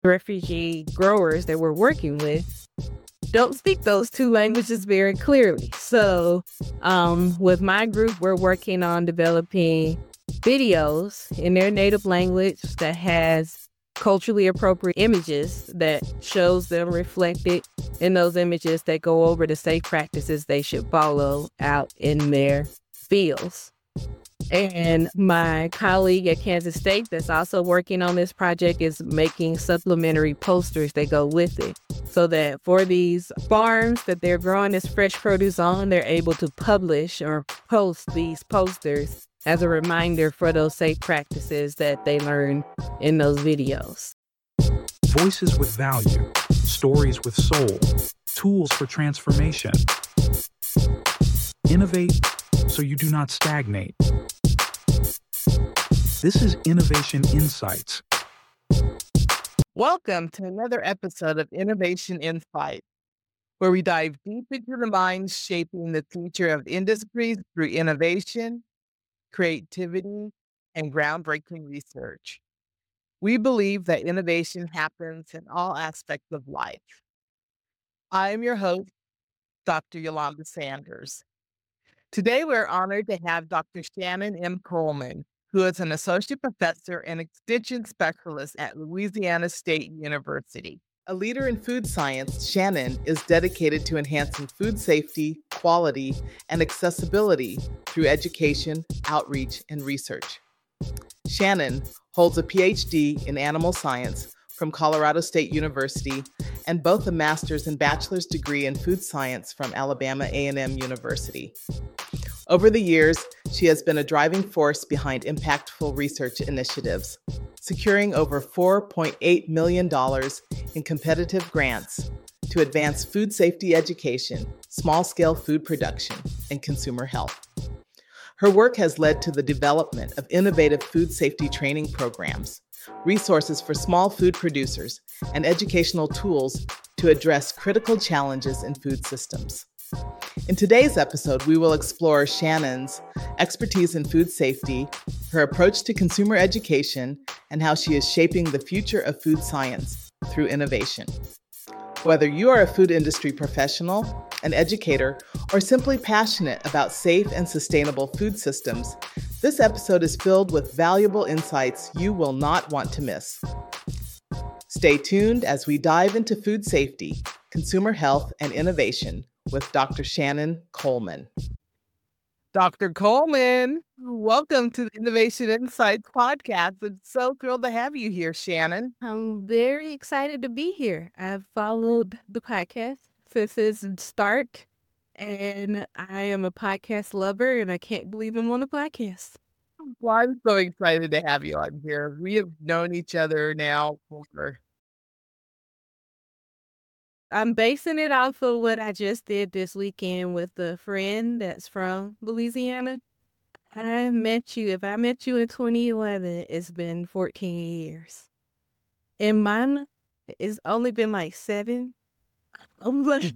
refugee growers that we're working with don't speak those two languages very clearly. So with my group, we're working on developing videos in their native language that has culturally appropriate images that shows them reflected in those images that go over the safe practices they should follow out in their fields. And my colleague at Kansas State that's also working on this project is making supplementary posters that go with it, so that for these farms that they're growing this fresh produce on, they're able to publish or post these posters as a reminder for those safe practices that they learn in those videos. Voices with value, stories with soul, tools for transformation. Innovate so you do not stagnate. This is Innovation Insights. Welcome to another episode of Innovation Insights, where we dive deep into the minds shaping the future of industries through innovation, creativity, and groundbreaking research. We believe that innovation happens in all aspects of life. I am your host, Dr. Yolanda Sanders. Today, we're honored to have Dr. Shannon M. Coleman, who is an associate professor and extension specialist at Louisiana State University. A leader in food science, Shannon is dedicated to enhancing food safety, quality, and accessibility through education, outreach, and research. Shannon holds a PhD in animal science from Colorado State University and both a master's and bachelor's degree in food science from Alabama A&M University. Over the years, she has been a driving force behind impactful research initiatives, securing over $4.8 million in competitive grants to advance food safety education, small-scale food production, and consumer health. Her work has led to the development of innovative food safety training programs, resources for small food producers, and educational tools to address critical challenges in food systems. In today's episode, we will explore Shannon's expertise in food safety, her approach to consumer education, and how she is shaping the future of food science through innovation. Whether you are a food industry professional, an educator, or simply passionate about safe and sustainable food systems, this episode is filled with valuable insights you will not want to miss. Stay tuned as we dive into food safety, consumer health, and innovation with Dr. Shannon Coleman. Dr. Coleman, welcome to the Innovation Insights podcast. I'm so thrilled to have you here, Shannon. I'm very excited to be here. I've followed the podcast since its start, and I am a podcast lover, and I can't believe I'm on a podcast. Well, I'm so excited to have you on here. We have known each other now for... I'm basing it off of what I just did this weekend with a friend that's from Louisiana. If I met you in 2011, it's been 14 years. And mine, it's only been like 7. I'm like,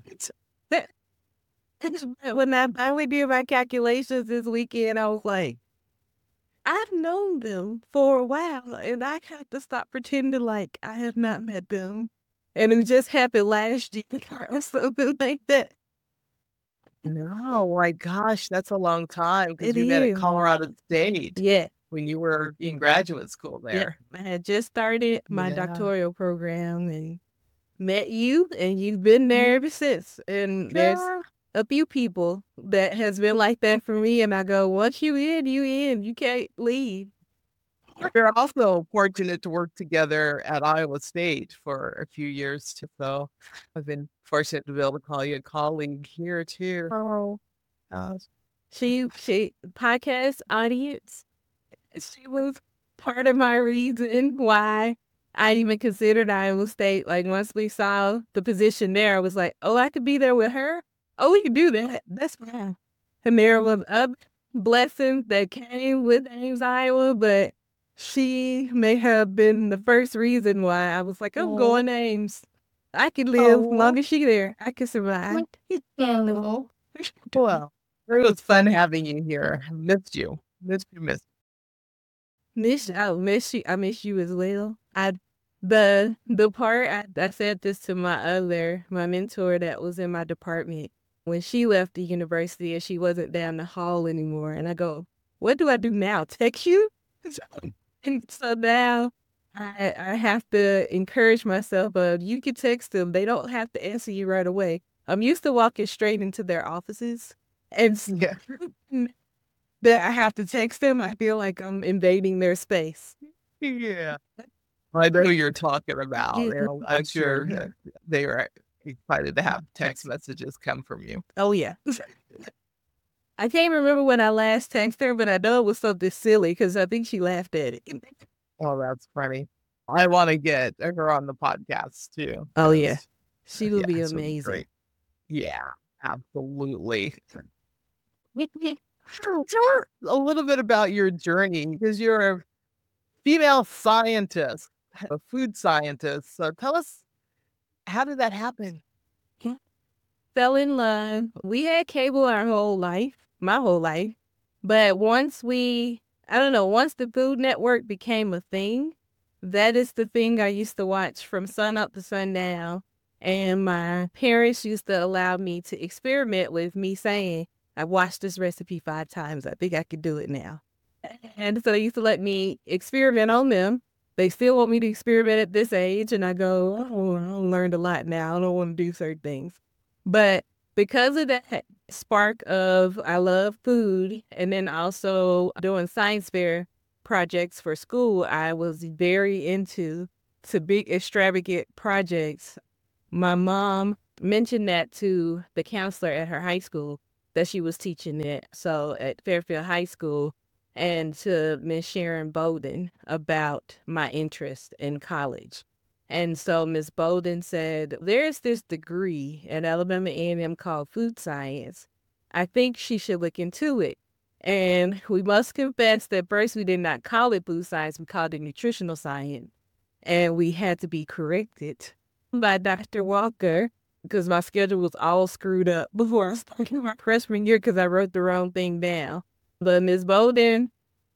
when I finally did my calculations this weekend, I was like, I've known them for a while, and I have to stop pretending like I have not met them. And it just happened last year or something like that. No, my gosh, that's a long time because It we met at is. Colorado State Yeah. when you were in graduate school Yeah. there. I had just started my Yeah. doctoral program and met you, and you've been there ever since. And there's Yeah. a few people that has been like that for me, and I go, once you in, you can't leave. We're also fortunate to work together at Iowa State for a few years too. So I've been fortunate to be able to call you a colleague here too. Oh, Uh, she podcast audience. She was part of my reason why I even considered Iowa State. Like once we saw the position there, I was like, oh, I could be there with her. Oh, we can do that. That's fine. And there was other blessings that came with Ames, Iowa, but she may have been the first reason why I was like, I'm going to Ames. I can live as long as she there. I can survive. Well, it was fun having you here. I missed you. Missed you. I miss you as well. The part I said this to my mentor that was in my department when she left the university and she wasn't down the hall anymore. And I go, what do I do now? Text you? And so now I have to encourage myself of you can text them. They don't have to answer you right away. I'm used to walking straight into their offices. And Yeah. that I have to text them. I feel like I'm invading their space. Yeah. I know who you're talking about. Yeah. And I'm sure they were excited to have text messages come from you. Oh, yeah. I can't remember when I last texted her, but I know it was something silly because I think she laughed at it. Oh, that's funny. I want to get her on the podcast too. Oh, yeah. 'cause, She will be this would amazing. great. Yeah, absolutely. Tell her a little bit about your journey because you're a female scientist, a food scientist. So tell us, how did that happen? Fell in love. We had cable our whole life, my whole life. But once once the Food Network became a thing, that is the thing I used to watch from sun up to sundown. And my parents used to allow me to experiment with me saying, I watched this recipe 5 times. I think I could do it now. And so they used to let me experiment on them. They still want me to experiment at this age. And I go, oh, I learned a lot now. I don't want to do certain things. But because of that spark of I love food and then also doing science fair projects for school, I was very into big extravagant projects. My mom mentioned that to the counselor at her high school that she was teaching it. So at Fairfield High School, and to Miss Sharon Bowden about my interest in college. And so Miss Bowden said, there's this degree at Alabama A&M called food science. I think she should look into it. And we must confess that first we did not call it food science, we called it nutritional science. And we had to be corrected by Dr. Walker because my schedule was all screwed up before I started my freshman year because I wrote the wrong thing down. But Ms. Bowden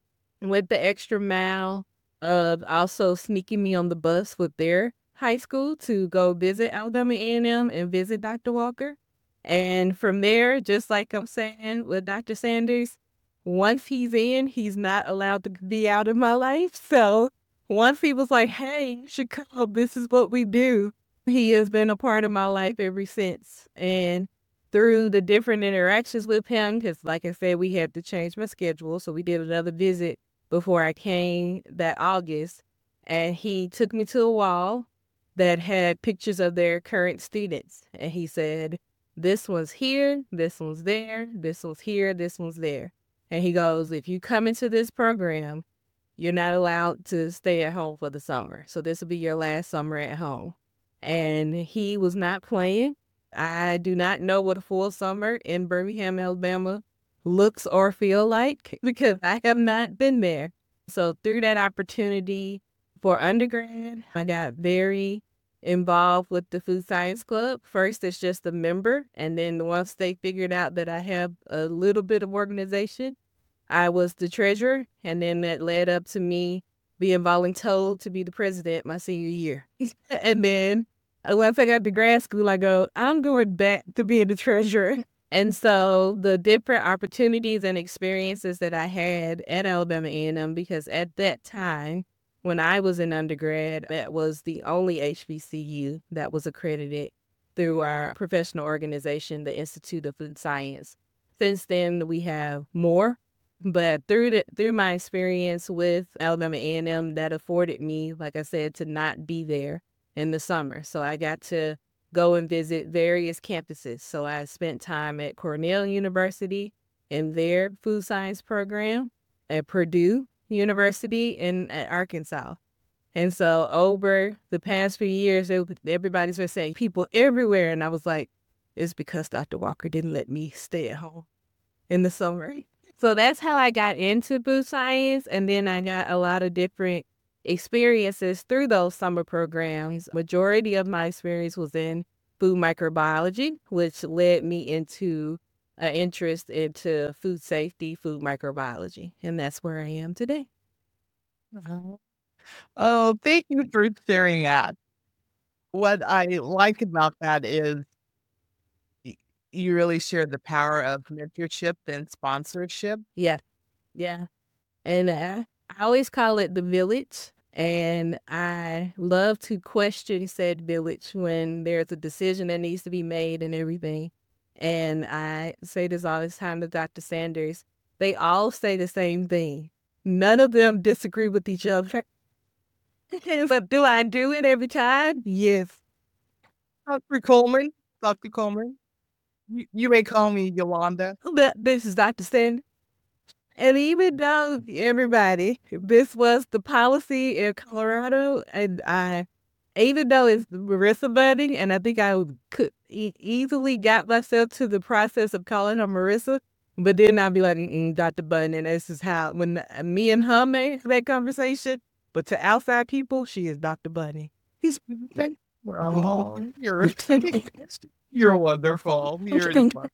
went the extra mile of also sneaking me on the bus with their high school to go visit Alabama A&M and visit Dr. Walker. And from there, just like I'm saying with Dr. Sanders, once he's in, he's not allowed to be out of my life. So once he was like, hey, you should come, this is what we do, he has been a part of my life ever since. And through the different interactions with him, because like I said, we had to change my schedule. So we did another visit before I came that August. And he took me to a wall that had pictures of their current students. And he said, this one's here, this one's there, this one's here, this one's there. And he goes, if you come into this program, you're not allowed to stay at home for the summer. So this will be your last summer at home. And he was not playing. I do not know what a full summer in Birmingham, Alabama looks or feel like because I have not been there. So through that opportunity for undergrad, I got very involved with the Food Science Club. First, it's just a member. And then once they figured out that I have a little bit of organization, I was the treasurer. And then that led up to me being voluntold to be the president my senior year. And then once I got to grad school, I go, I'm going back to being the treasurer. And so the different opportunities and experiences that I had at Alabama A&M, because at that time, when I was in undergrad, that was the only HBCU that was accredited through our professional organization, the Institute of Food Science. Since then, we have more. But through my experience with Alabama A&M, that afforded me, like I said, to not be there in the summer. So I got to go and visit various campuses. So I spent time at Cornell University in their food science program, at Purdue University at Arkansas. And so over the past few years, everybody's been saying people everywhere. And I was like, it's because Dr. Walker didn't let me stay at home in the summer. So that's how I got into food science. And then I got a lot of different experiences through those summer programs. Majority of my experience was in food microbiology, which led me into an interest into food safety, food microbiology. And that's where I am today. Oh, thank you for sharing that. What I like about that is y you really share the power of mentorship and sponsorship. Yeah, yeah. And I always call it the village. And I love to question said village when there's a decision that needs to be made and everything. And I say this all the time to Dr. Sanders. They all say the same thing. None of them disagree with each other. But do I do it every time? Yes. Dr. Coleman, Dr. Coleman, you may call me Yolanda. But this is Dr. Sanders. And even though everybody, this was the policy in Colorado, and even though it's Marissa Bunny, and I think could easily got myself to the process of calling her Marissa, but then I'd be like, Dr. Bunny, and this is how, when me and her made that conversation, but to outside people, she is Dr. Bunny. He's, Oh, you're wonderful. You're smart.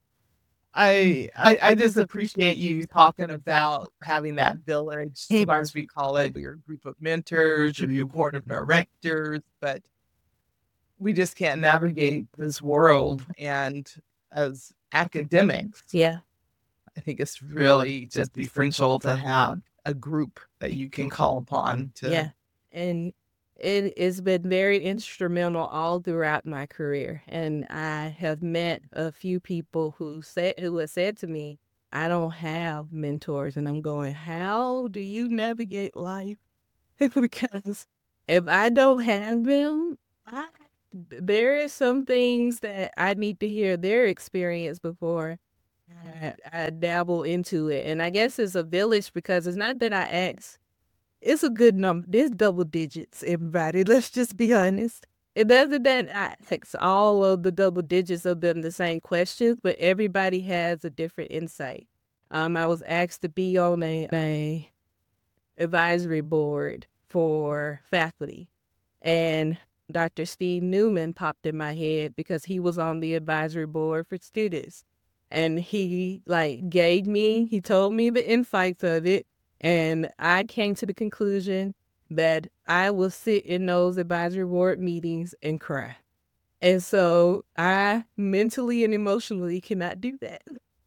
I just appreciate you talking about having that village. Sometimes we call it your group of mentors or your board of directors, but we just can't navigate this world. And as academics, yeah. I think it's really just essential to have a group that you can call upon to. Yeah. And it has been very instrumental all throughout my career. And I have met a few people who have said to me, I don't have mentors. And I'm going, how do you navigate life? Because if I don't have them, there is some things that I need to hear their experience before I dabble into it. And I guess it's a village because it's not that I ask. It's a good number. There's double digits, everybody. Let's just be honest. It doesn't that I ask all of the double digits of them the same questions, but everybody has a different insight. I was asked to be on a advisory board for faculty, and Dr. Steve Newman popped in my head because he was on the advisory board for students. And he he told me the insights of it. And I came to the conclusion that I will sit in those advisory board meetings and cry. And so I mentally and emotionally cannot do that.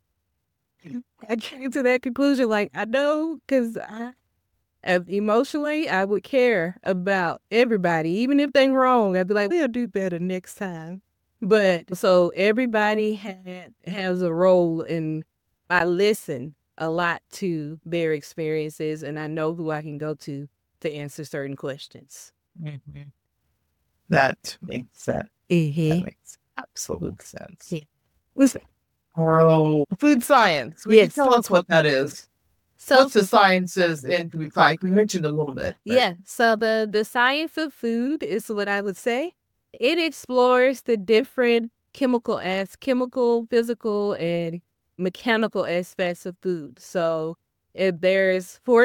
I came to that conclusion, I know, because emotionally, I would care about everybody, even if they're wrong. I'd be like, they'll do better next time. But so everybody has a role, and I listen a lot to their experiences, and I know who I can go to answer certain questions. Mm-hmm. That makes sense. Mm-hmm. That makes absolute sense. Yeah. What's that? Food science. Will you tell us what that is? So what's the sciences in food science? We mentioned a little bit. Yeah. So the science of food is what I would say. It explores the different chemical, physical, and mechanical aspects of food. So if there's 4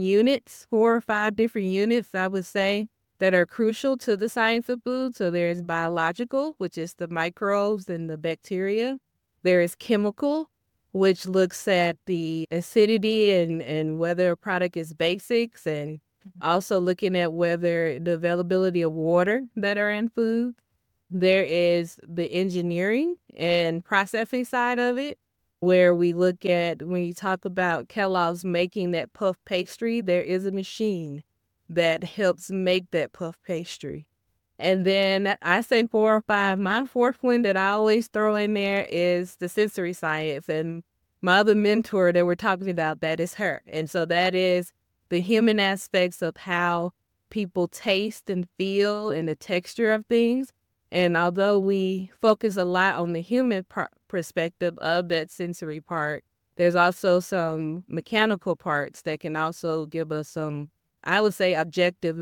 or 5 different units, I would say, that are crucial to the science of food. So there's biological, which is the microbes and the bacteria. There is chemical, which looks at the acidity and whether a product is basics, and also looking at whether the availability of water that are in food. There is the engineering and processing side of it, where we look at, when you talk about Kellogg's making that puff pastry, there is a machine that helps make that puff pastry. And then I say 4 or 5. My 4th one that I always throw in there is the sensory science. And my other mentor that we're talking about, that is her. And so that is the human aspects of how people taste and feel and the texture of things. And although we focus a lot on the human perspective of that sensory part, there's also some mechanical parts that can also give us some, I would say, objective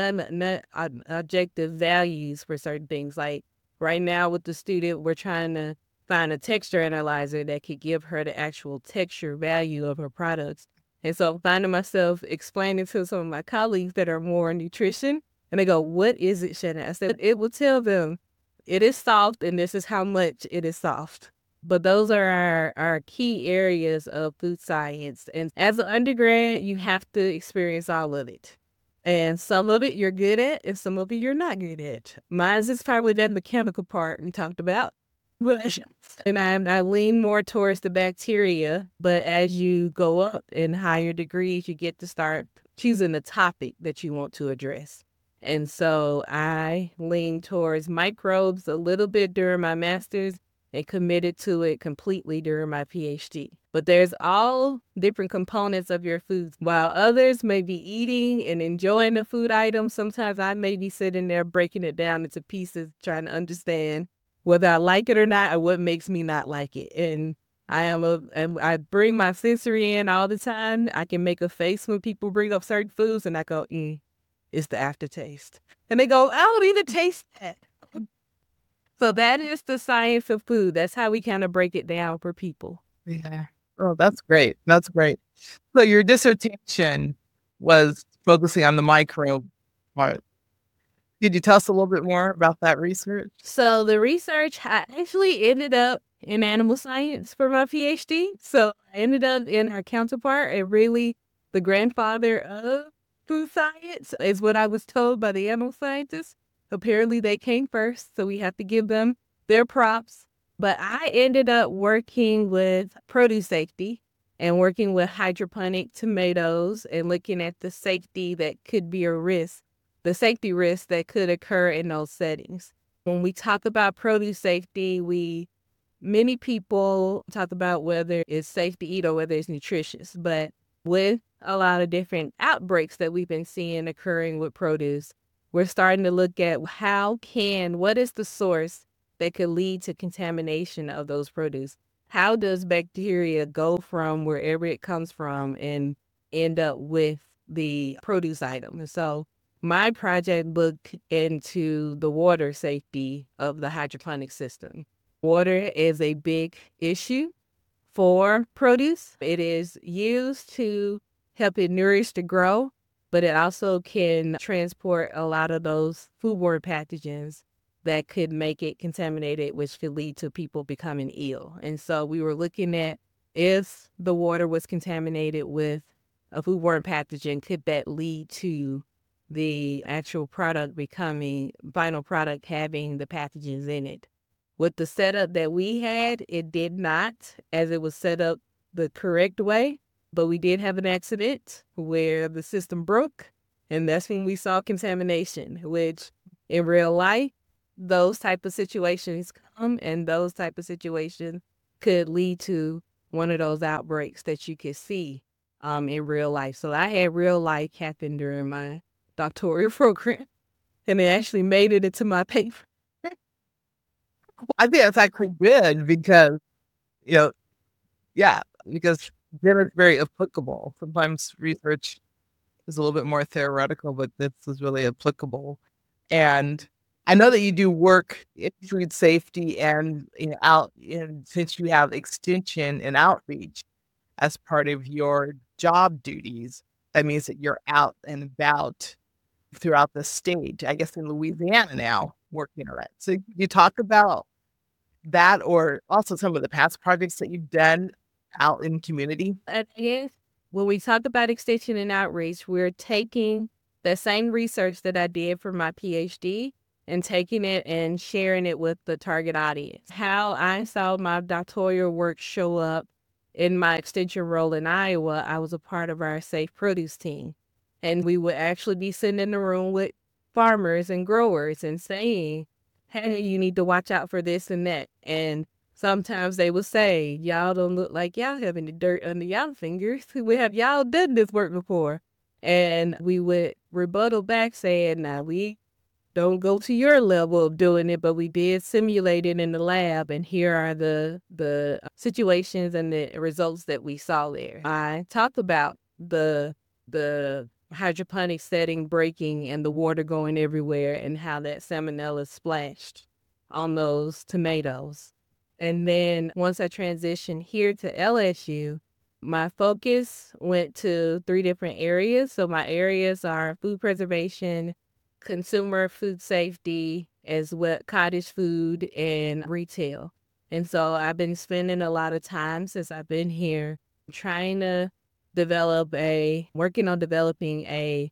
values for certain things. Like right now with the student, we're trying to find a texture analyzer that could give her the actual texture value of her products. And so finding myself explaining to some of my colleagues that are more nutrition, and they go, what is it, Shannon? I said, it will tell them it is soft and this is how much it is soft. But those are our key areas of food science. And as an undergrad, you have to experience all of it. And some of it you're good at, and some of it you're not good at. Mine's is probably that mechanical part we talked about. And I lean more towards the bacteria, but as you go up in higher degrees, you get to start choosing the topic that you want to address. And so I lean towards microbes a little bit during my master's and committed to it completely during my PhD. But there's all different components of your foods. While others may be eating and enjoying the food item, sometimes I may be sitting there breaking it down into pieces, trying to understand whether I like it or not, or what makes me not like it. And and I bring my sensory in all the time. I can make a face when people bring up certain foods, and I go, it's the aftertaste. And they go, I don't even taste that. So that is the science of food. That's how we kind of break it down for people. Yeah. Oh, that's great. That's great. So your dissertation was focusing on the microbe part. Could you tell us a little bit more about that research? So the research, I actually ended up in animal science for my PhD. So I ended up in our counterpart, and really the grandfather of food science is what I was told by the animal scientists. Apparently they came first, so we have to give them their props. But I ended up working with produce safety and working with hydroponic tomatoes and looking at the safety that could be a risk, the safety risks that could occur in those settings. When we talk about produce safety, many people talk about whether it's safe to eat or whether it's nutritious. But with a lot of different outbreaks that we've been seeing occurring with produce, we're starting to look at what is the source that could lead to contamination of those produce? How does bacteria go from wherever it comes from and end up with the produce item? And so my project looked into the water safety of the hydroponic system. Water is a big issue for produce. It is used to help it nourish to grow, but it also can transport a lot of those foodborne pathogens that could make it contaminated, which could lead to people becoming ill. And so we were looking at if the water was contaminated with a foodborne pathogen, could that lead to the actual product final product having the pathogens in it? With the setup that we had, it did not, as it was set up the correct way. But we did have an accident where the system broke, and that's when we saw contamination, which in real life, those type of situations come, and those type of situations could lead to one of those outbreaks that you could see in real life. So I had real life happen during my doctoral program, and it actually made it into my paper. I think that's actually good because, you know, because then it's very applicable. Sometimes research is a little bit more theoretical, but this is really applicable. And I know that you do work in food safety and since you have extension and outreach as part of your job duties, that means that you're out and about throughout the state, I guess in Louisiana now, working on it. So you talk about that or also some of the past projects that you've done out in community? And yes, when we talk about extension and outreach, we're taking the same research that I did for my PhD and taking it and sharing it with the target audience. How I saw my doctoral work show up in my extension role in Iowa, I was a part of our safe produce team. And we would actually be sitting in the room with farmers and growers and saying, hey, you need to watch out for this and that. And sometimes they would say, y'all don't look like y'all have any dirt under y'all fingers. We have y'all done this work before. And we would rebuttal back saying, now we don't go to your level of doing it, but we did simulate it in the lab. And here are the situations and the results that we saw there. I talked about the hydroponic setting breaking and the water going everywhere and how that salmonella splashed on those tomatoes. And then once I transitioned here to LSU, my focus went to 3 different areas. So my areas are food preservation, consumer food safety, as well cottage food and retail. And so I've been spending a lot of time since I've been here trying to working on developing a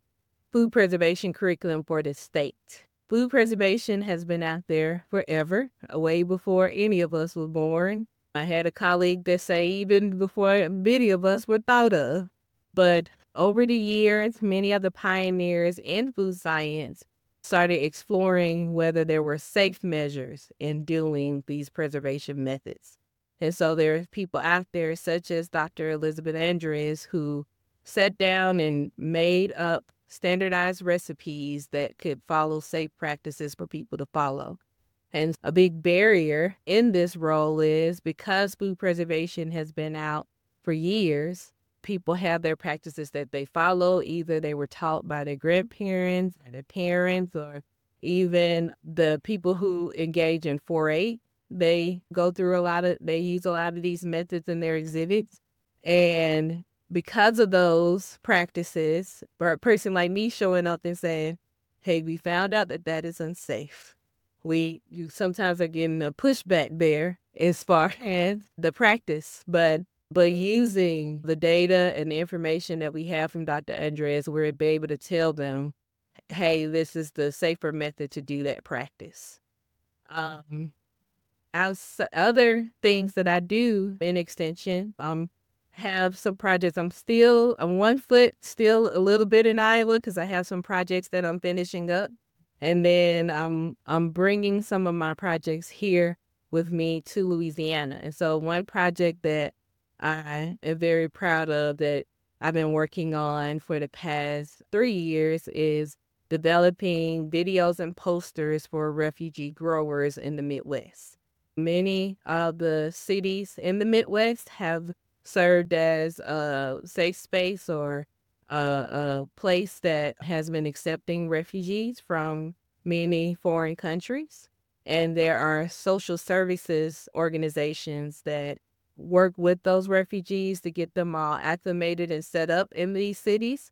food preservation curriculum for the state. Food preservation has been out there forever, way before any of us were born. I had a colleague that say even before many of us were thought of. But over the years, many of the pioneers in food science started exploring whether there were safe measures in doing these preservation methods. And so there are people out there such as Dr. Elizabeth Andres who sat down and made up standardized recipes that could follow safe practices for people to follow. And a big barrier in this role is because food preservation has been out for years, people have their practices that they follow. Either they were taught by their grandparents or their parents, or even the people who engage in 4-H. They use a lot of these methods in their exhibits. And because of those practices, for a person like me showing up and saying, hey, we found out that that is unsafe. You sometimes are getting a pushback there as far as the practice, but using the data and the information that we have from Dr. Andres, we're able to tell them, hey, this is the safer method to do that practice. Other things that I do in extension, have some projects. I'm 1 foot still a little bit in Iowa because I have some projects that I'm finishing up. And then I'm bringing some of my projects here with me to Louisiana. And so one project that I am very proud of that I've been working on for the past 3 years is developing videos and posters for refugee growers in the Midwest. Many of the cities in the Midwest have served as a safe space or a place that has been accepting refugees from many foreign countries. And there are social services organizations that work with those refugees to get them all acclimated and set up in these cities.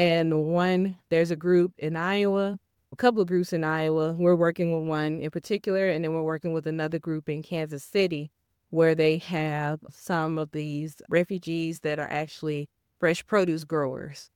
And there's a group in Iowa, a couple of groups in Iowa. We're working with one in particular, and then we're working with another group in Kansas City where they have some of these refugees that are actually fresh produce growers.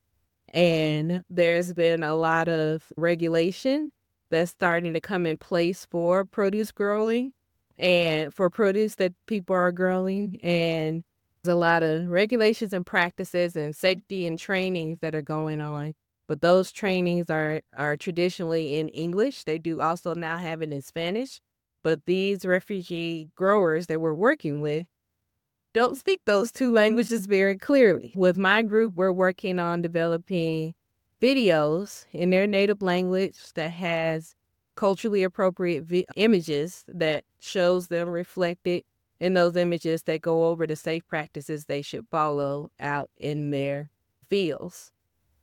And there's been a lot of regulation that's starting to come in place for produce growing and for produce that people are growing. And there's a lot of regulations and practices and safety and trainings that are going on. But those trainings are traditionally in English. They do also now have it in Spanish. But these refugee growers that we're working with don't speak those two languages very clearly. With my group, we're working on developing videos in their native language that has culturally appropriate images that shows them reflected in those images that go over the safe practices they should follow out in their fields.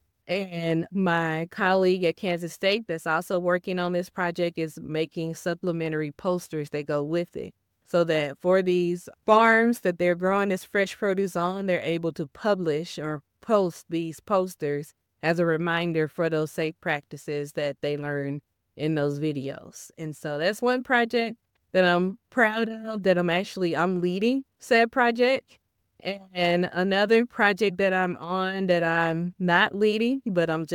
And my colleague at Kansas State that's also working on this project is making supplementary posters that go with it, so that for these farms that they're growing this fresh produce on, they're able to publish or post these posters as a reminder for those safe practices that they learn in those videos. And so that's one project that I'm proud of, that I'm leading said project. And another project that I'm on that I'm not leading, but I'm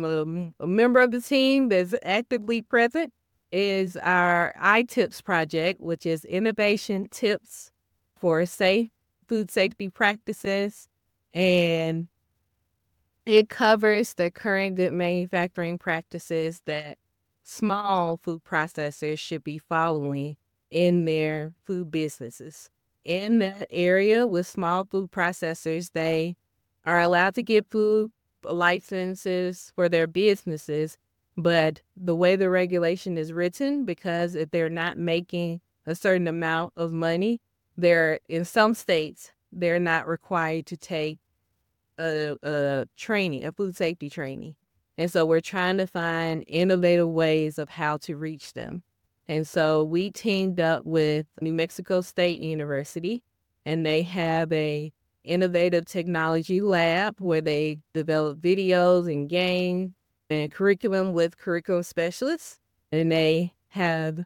a member of the team that's actively present, is our iTips project, which is innovation tips for safe food safety practices. And it covers the current good manufacturing practices that small food processors should be following in their food businesses. In that area with small food processors, they are allowed to get food licenses for their businesses, but the way the regulation is written, because if they're not making a certain amount of money, in some states, they're not required to take a food safety training. And so we're trying to find innovative ways of how to reach them. And so we teamed up with New Mexico State University, and they have a innovative technology lab where they develop videos and games and curriculum with curriculum specialists. And they have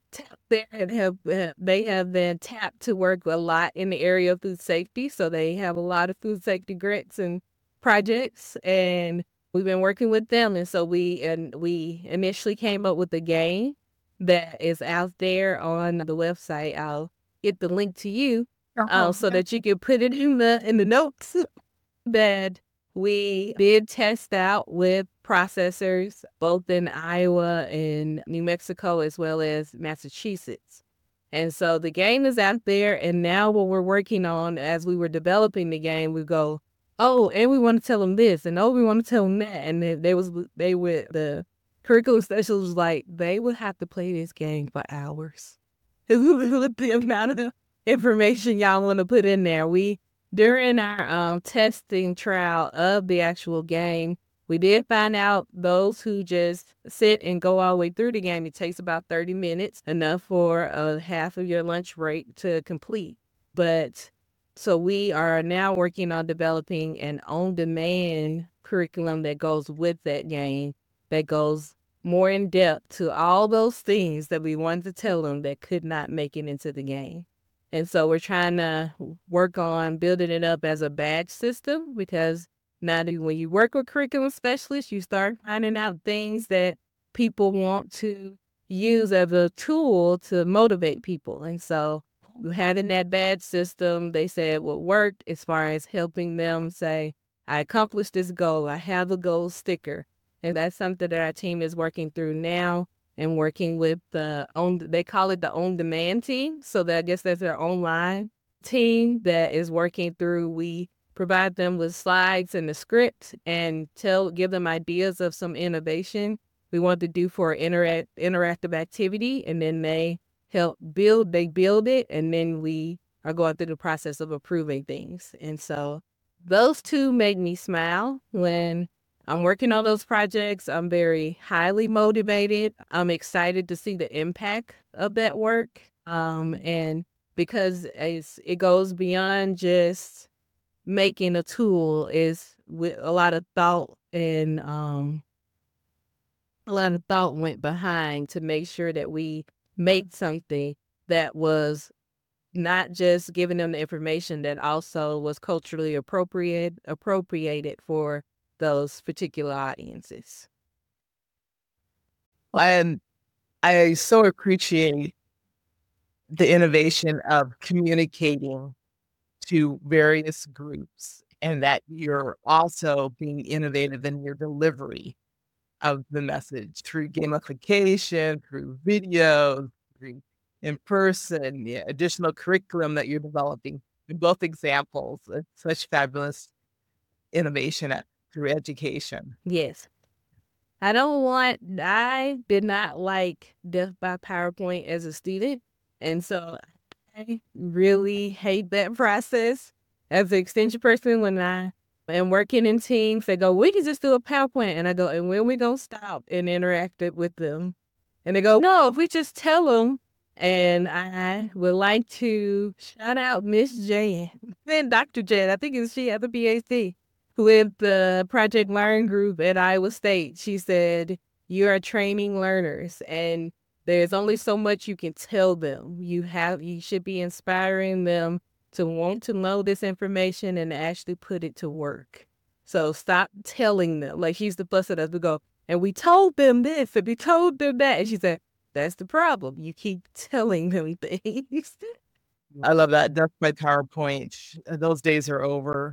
been tapped to work a lot in the area of food safety. So they have a lot of food safety grants and projects. And we've been working with them. And so we initially came up with a game that is out there on the website. I'll get the link to you so that you can put it in the notes that we did test out with processors both in Iowa and New Mexico as well as Massachusetts. And so the game is out there, and now what we're working on as we were developing the game, we go, oh, and we want to tell them this, and oh, we want to tell them that. And the curriculum specialist was like, they would have to play this game for hours. With the amount of information y'all want to put in there. During our testing trial of the actual game, we did find out those who just sit and go all the way through the game, it takes about 30 minutes, enough for half of your lunch break to complete. But so we are now working on developing an on-demand curriculum that goes with that game, that goes more in depth to all those things that we wanted to tell them that could not make it into the game. And so we're trying to work on building it up as a badge system, because now when you work with curriculum specialists, you start finding out things that people want to use as a tool to motivate people. And so having that badge system, they said what worked as far as helping them say, I accomplished this goal. I have a goal sticker. And that's something that our team is working through now, and working with they call it the on-demand team. So that I guess that's their online team that is working through. We provide them with slides and the script and give them ideas of some innovation we want to do for interactive activity. And then they build it. And then we are going through the process of approving things. And so those two make me smile when I'm working on those projects. I'm very highly motivated. I'm excited to see the impact of that work. And because it goes beyond just making a tool, is with a lot of thought, and a lot of thought went behind to make sure that we made something that was not just giving them the information, that also was culturally appropriated for those particular audiences. And I so appreciate the innovation of communicating to various groups, and that you're also being innovative in your delivery of the message through gamification, through videos, through in person, additional curriculum that you're developing. In both examples, it's such fabulous innovation through education. Yes. I did not like Death by PowerPoint as a student. And so I really hate that process. As an extension person, when I am working in teams, they go, we can just do a PowerPoint. And I go, and when we going to stop and interact it with them? And they go, no, if we just tell them. And I would like to shout out Miss Jan, then Dr. Jan, I think she has a PhD, with the Project Learn group at Iowa State. She said, you are training learners, and there's only so much you can tell them. You should be inspiring them to want to know this information and actually put it to work. So stop telling them. Like, she used to fuss at us to go, and we told them this, and we told them that. And she said, that's the problem. You keep telling them things. I love that. That's my PowerPoint. Those days are over.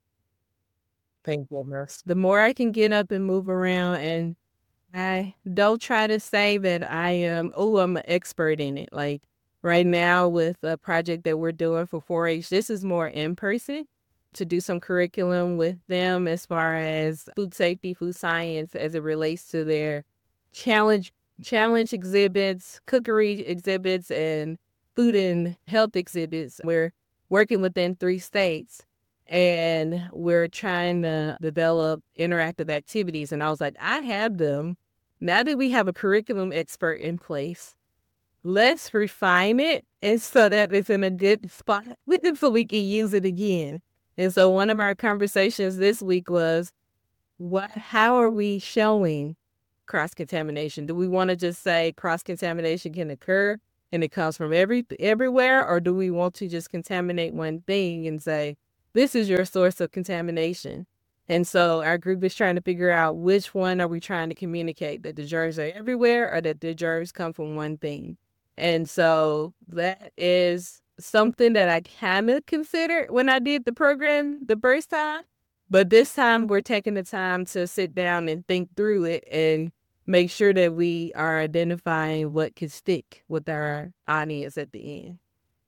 Thank goodness. The more I can get up and move around, and I don't try to say that I'm an expert in it. Like right now with a project that we're doing for 4-H, this is more in person, to do some curriculum with them as far as food safety, food science, as it relates to their challenge exhibits, cookery exhibits, and food and health exhibits. We're working within 3 states, and we're trying to develop interactive activities. And I was like, I have them. Now that we have a curriculum expert in place, let's refine it, and so that it's in a good spot so we can use it again. And so one of our conversations this week was, how are we showing cross-contamination? Do we want to just say cross-contamination can occur and it comes from everywhere? Or do we want to just contaminate one thing and say, this is your source of contamination? And so our group is trying to figure out which one are we trying to communicate, that the germs are everywhere or that the germs come from one thing. And so that is something that I kind of considered when I did the program the first time. But this time we're taking the time to sit down and think through it and make sure that we are identifying what can stick with our audience at the end.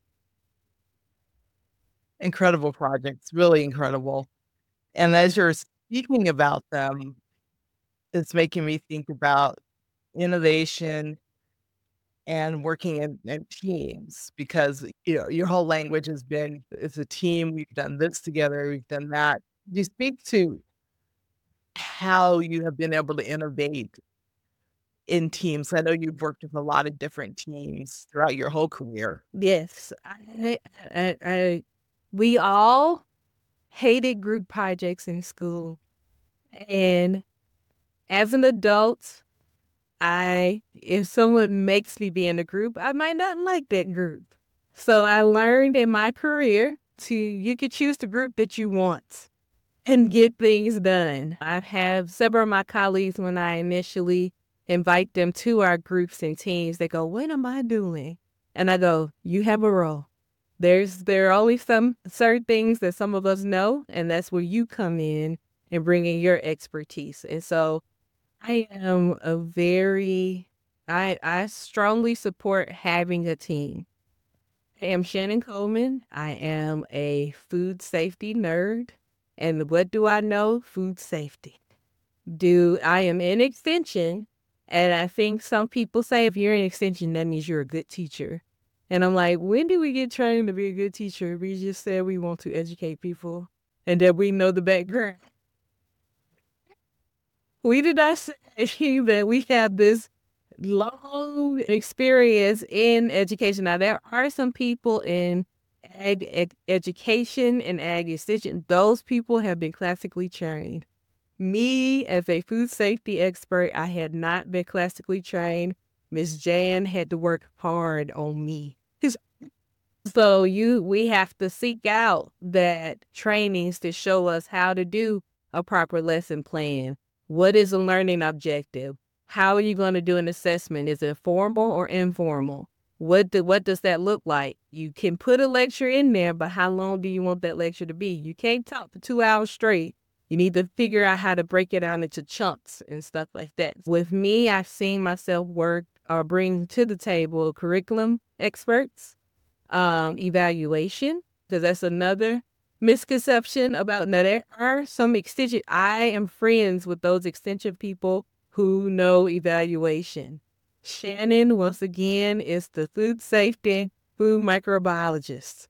Incredible projects, really incredible. And as you're speaking about them, it's making me think about innovation and working in teams because, your whole language has been, it's a team. We've done this together. We've done that. You speak to how you have been able to innovate in teams. I know you've worked with a lot of different teams throughout your whole career. Yes, we all hated group projects in school. And as an adult, if someone makes me be in a group, I might not like that group. So I learned in my career you could choose the group that you want and get things done. I have several of my colleagues, when I initially invite them to our groups and teams, they go, "What am I doing?" And I go, "You have a role. There are always some certain things that some of us know, and that's where you come in and bring in your expertise." And so I am I strongly support having a team. I am Shannon Coleman. I am a food safety nerd. And what do I know? Food safety. I am in extension. And I think some people say if you're in extension, that means you're a good teacher. And I'm like, when do we get trained to be a good teacher? We just said we want to educate people and that we know the background. We did not say that we have this long experience in education. Now, there are some people in education and ag extension. Those people have been classically trained. Me, as a food safety expert, I had not been classically trained. Miss Jan had to work hard on me. So we have to seek out that trainings to show us how to do a proper lesson plan. What is a learning objective? How are you going to do an assessment? Is it formal or informal? What does that look like? You can put a lecture in there, but how long do you want that lecture to be? You can't talk for 2 hours straight. You need to figure out how to break it down into chunks and stuff like that. With me, I've seen myself work or bring to the table curriculum experts, evaluation, because that's another misconception about. Now, there are some extension. I am friends with those extension people who know evaluation. Shannon, once again, is the food safety, food microbiologist.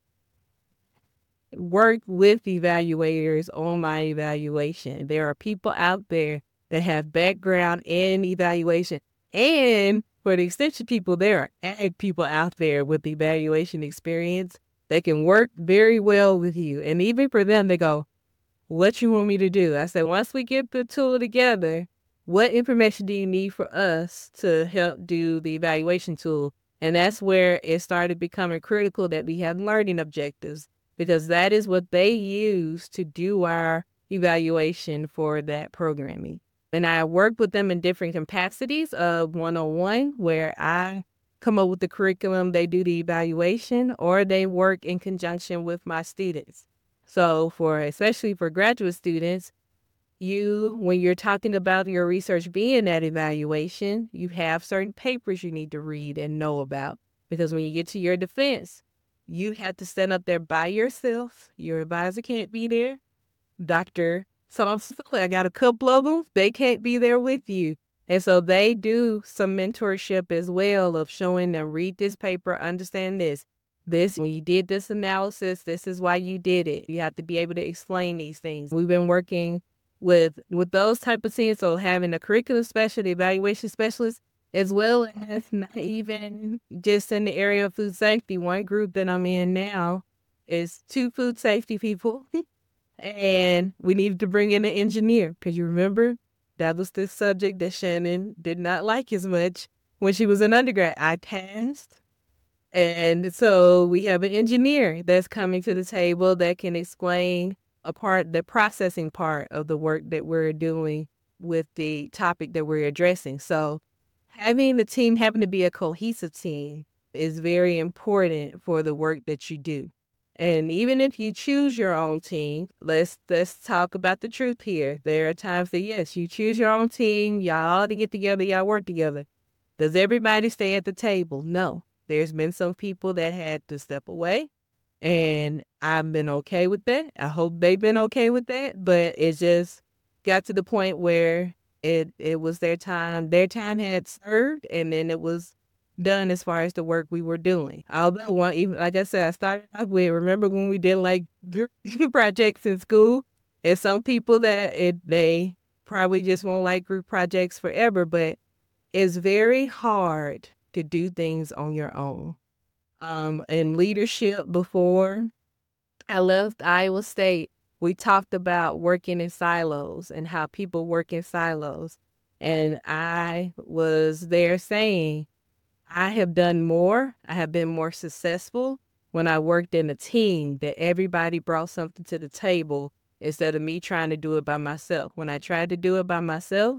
Work with evaluators on my evaluation. There are people out there that have background in evaluation. And for the extension people, there are ag people out there with evaluation experience that can work very well with you. And even for them, they go, "What you want me to do?" I said, once we get the tool together, what information do you need for us to help do the evaluation tool? And that's where it started becoming critical that we have learning objectives, because that is what they use to do our evaluation for that programming. And I work with them in different capacities of one-on-one, where I come up with the curriculum, they do the evaluation, or they work in conjunction with my students. So especially for graduate students, when you're talking about your research being that evaluation, you have certain papers you need to read and know about. Because when you get to your defense, you have to stand up there by yourself. Your advisor can't be there. Dr. So I got a couple of them. They can't be there with you. And so they do some mentorship as well of showing them, read this paper, understand this. When you did this analysis, this is why you did it. You have to be able to explain these things. We've been working with those type of things. So having a curriculum specialist, evaluation specialist, as well as not even just in the area of food safety. One group that I'm in now is 2 food safety people. And we needed to bring in an engineer, because you remember that was the subject that Shannon did not like as much when she was an undergrad. I passed. And so we have an engineer that's coming to the table that can explain the processing part of the work that we're doing with the topic that we're addressing. So having the team, having to be a cohesive team is very important for the work that you do. And even if you choose your own team, let's talk about the truth here. There are times that yes, you choose your own team, y'all all to get together, y'all work together. Does everybody stay at the table? No. There's been some people that had to step away, and I've been okay with that. I hope they've been okay with that. But it just got to the point where it was their time. Their time had served, and then it was done as far as the work we were doing. Although even like I said, I started off with, remember when we did like group projects in school? And some people they probably just won't like group projects forever, but it's very hard to do things on your own. In leadership, before I left Iowa State, we talked about working in silos and how people work in silos. And I was there saying, I have done more. I have been more successful when I worked in a team that everybody brought something to the table instead of me trying to do it by myself. When I tried to do it by myself,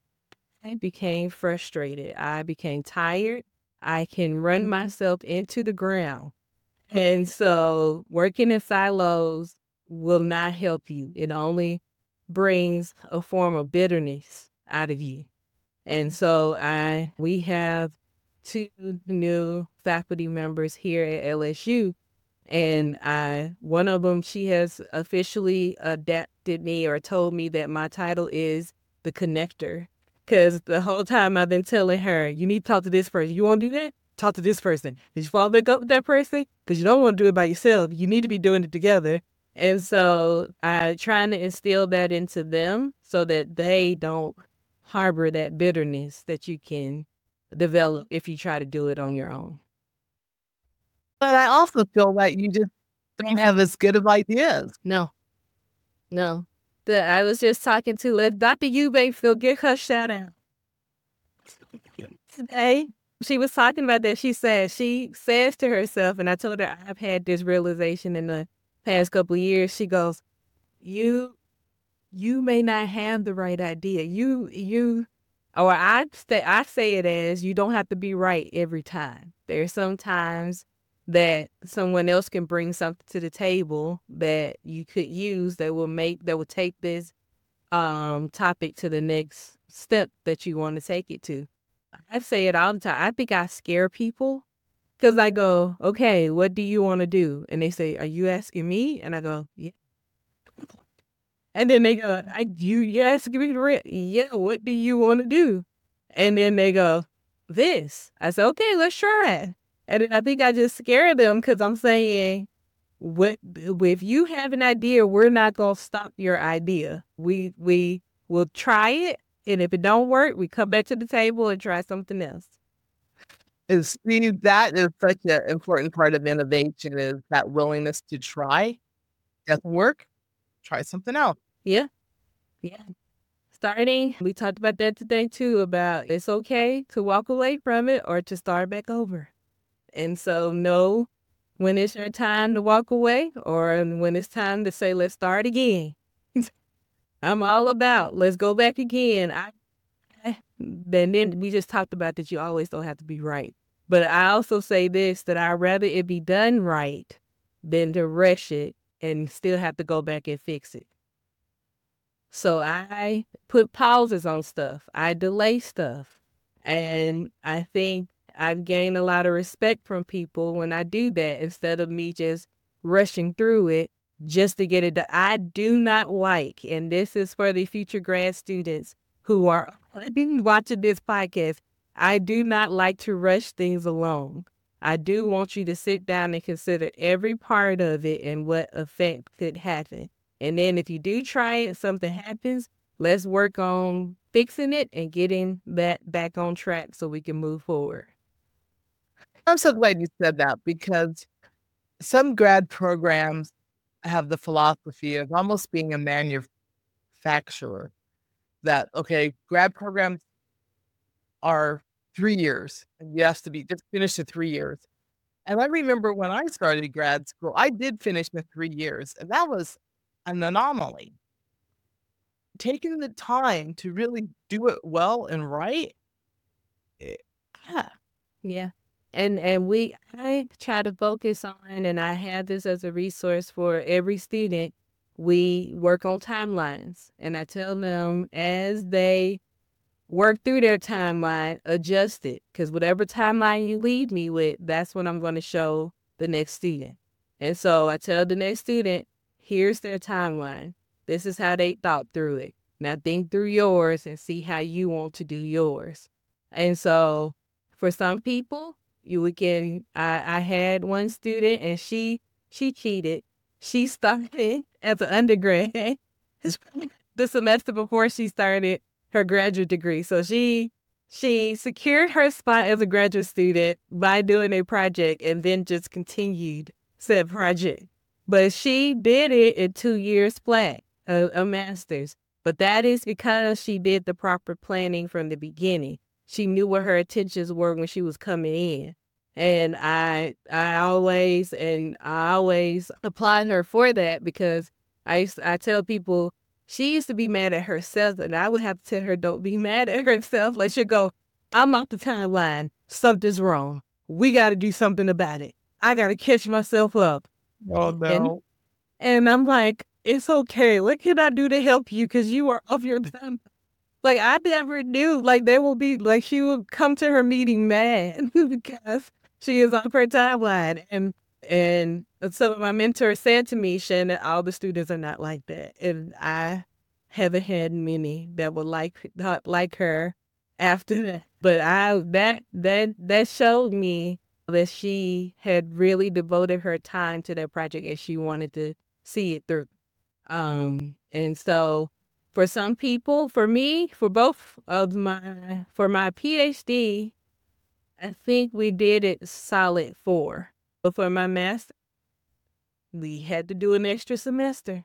I became frustrated. I became tired. I can run myself into the ground. And so working in silos will not help you. It only brings a form of bitterness out of you. And so we have 2 new faculty members here at LSU. And one of them, she has officially adapted me or told me that my title is the connector. Because the whole time I've been telling her, you need to talk to this person. You want to do that? Talk to this person. Did you follow back up with that person? Because you don't want to do it by yourself. You need to be doing it together. And so I'm trying to instill that into them so that they don't harbor that bitterness that you can develop if you try to do it on your own. But I also feel like you just don't have as good of ideas. No. I was just talking to Dr. Eubanksville, get her shout out. Today, she was talking about that. She says to herself, and I told her I've had this realization in the past couple of years. She goes, you may not have the right idea. I say it as, you don't have to be right every time. There's some times that someone else can bring something to the table that you could use that will take this topic to the next step that you want to take it to. I say it all the time. I think I scare people because I go, okay, what do you want to do? And they say, are you asking me? And I go, yeah. And then they go, you asking me to read? Yeah, what do you want to do? And then they go, this. I said, okay, let's try it. And then I think I just scare them because I'm saying, if you have an idea, we're not going to stop your idea. We will try it. And if it don't work, we come back to the table and try something else. That is such an important part of innovation, is that willingness to try. Doesn't work, try something else. Yeah. Starting, we talked about that today too, about it's okay to walk away from it or to start back over. And so know when it's your time to walk away or when it's time to say, let's start again. I'm all about, let's go back again. Then we just talked about that you always don't have to be right. But I also say this, that I'd rather it be done right than to rush it and still have to go back and fix it. So I put pauses on stuff. I delay stuff. And I think I've gained a lot of respect from people when I do that instead of me just rushing through it just to get it done. I do not like, and this is for the future grad students who are watching this podcast, I do not like to rush things along. I do want you to sit down and consider every part of it and what effect could happen. And then if you do try it, something happens, let's work on fixing it and getting that back on track so we can move forward. I'm so glad you said that, because some grad programs have the philosophy of almost being a manufacturer. That, okay, grad programs are 3 years, and you have to be just finished in 3 years. And I remember when I started grad school, I did finish in 3 years, and that was an anomaly. Taking the time to really do it well and right, eh, yeah, Yeah. And I try to focus on, and I have this as a resource for every student. We work on timelines, and I tell them as they work through their timeline, adjust it, because whatever timeline you leave me with, that's what I'm going to show the next student. And so I tell the next student, here's their timeline. This is how they thought through it. Now think through yours and see how you want to do yours. And so for some people, I had one student and she cheated. She started as an undergrad the semester before she started her graduate degree. So she secured her spot as a graduate student by doing a project and then just continued said project. But she did it in 2 years flat, a master's. But that is because she did the proper planning from the beginning. She knew what her intentions were when she was coming in. And I always applaud her for that, because I tell people, she used to be mad at herself, and I would have to tell her, don't be mad at herself. Like, she'll go, I'm off the timeline. Something's wrong. We got to do something about it. I got to catch myself up. oh And, no, and I'm like, it's okay. What can I do to help you? Because you are off your time. Like, I never knew. Like, there will be, like, she would come to her meeting mad because she is off her timeline. And some of my mentors said to me, Shannon, all the students are not like that. And I haven't had many that were not like her after that. But that showed me that she had really devoted her time to that project and she wanted to see it through. And so for some people, for me, for my PhD, I think we did it solid 4. But for my master, we had to do an extra semester.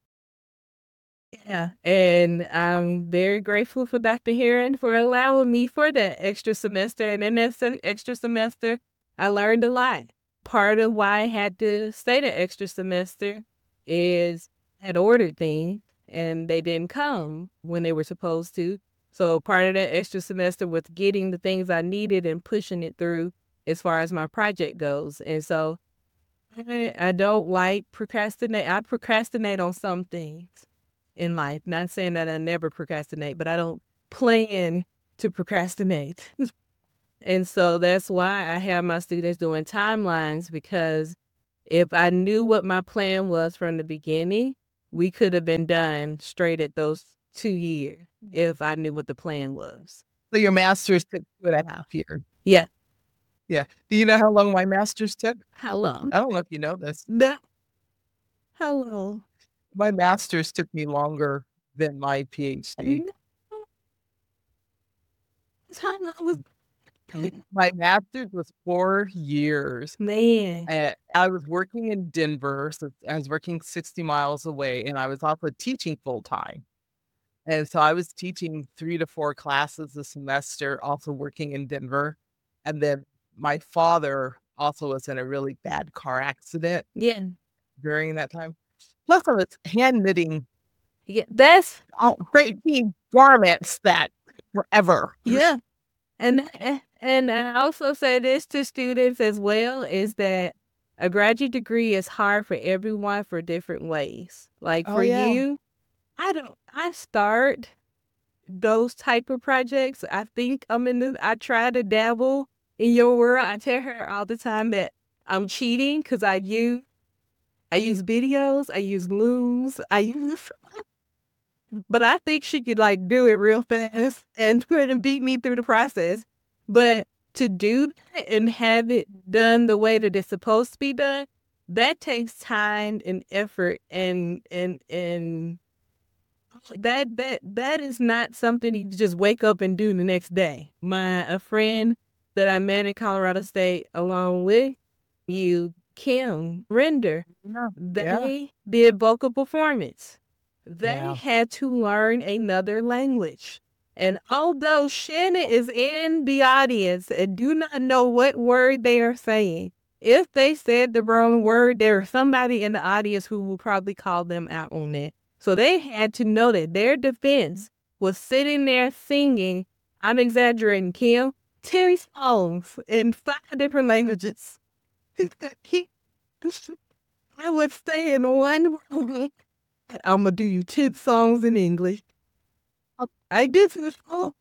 Yeah. And I'm very grateful for Dr. Heron for allowing me for that extra semester. And in that extra semester, I learned a lot. Part of why I had to stay the extra semester is I had ordered things and they didn't come when they were supposed to. So part of that extra semester was getting the things I needed and pushing it through as far as my project goes. And so I don't like procrastinate. I procrastinate on some things in life. Not saying that I never procrastinate, but I don't plan to procrastinate. And so that's why I have my students doing timelines, because if I knew what my plan was from the beginning, we could have been done straight at those 2 years if I knew what the plan was. so your master's took 2.5 years. Yeah. Yeah. Do you know how long my master's took? How long? I don't know if you know this. No. How long? My master's took me longer than my PhD. How long was My master's was 4 years. man? I was working in Denver, so I was working 60 miles away, and I was also teaching full time. And so I was teaching 3 to 4 classes a semester, also working in Denver. And then my father also was in a really bad car accident Yeah. during that time. Plus, I was hand knitting Yeah. That's great big garments that forever. yeah. And I also say this to students as well, is that a graduate degree is hard for everyone for different ways. Like Oh, for yeah. you, I start those type of projects. I think I try to dabble in your world. I tell her all the time that I'm cheating because I use videos, I use looms, but I think she could like do it real fast and beat me through the process. But to do that and have it done the way that it's supposed to be done, that takes time and effort, and that is not something you just wake up and do the next day. A friend that I met in Colorado State along with you, Kim Render, Yeah. they did vocal performance. They Yeah. had to learn another language. And although Shannon is in the audience and do not know what word they are saying, if they said the wrong word, there was somebody in the audience who will probably call them out on that. So they had to know that their defense was sitting there singing, I'm exaggerating, Kim, 10 songs in 5 different languages. I would say in one room, I'm going to do you 10 songs in English. I did this whole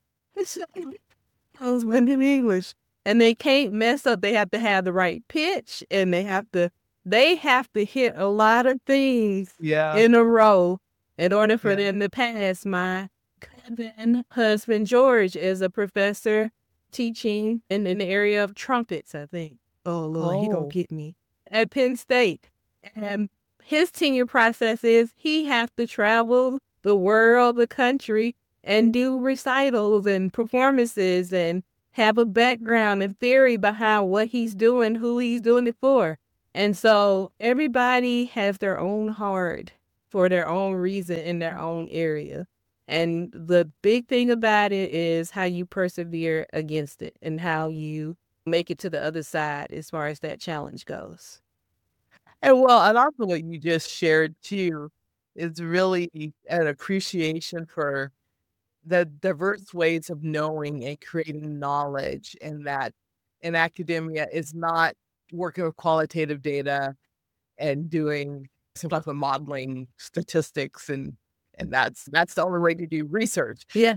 songs went in English. And they can't mess up. They have to have the right pitch, and they have to hit a lot of things Yeah. in a row in order for Yeah. them to pass. My cousin husband George is a professor teaching in the area of trumpets, I think. Oh Lord, he Oh. don't get me. At Penn State. And his tenure process is he has to travel the world, the country, and do recitals and performances and have a background and theory behind what he's doing, who he's doing it for. And so everybody has their own heart for their own reason in their own area. And the big thing about it is how you persevere against it and how you make it to the other side as far as that challenge goes. And also what you just shared too is really an appreciation for the diverse ways of knowing and creating knowledge, and that in academia is not working with qualitative data and doing some type of modeling statistics, and that's the only way to do research Yeah.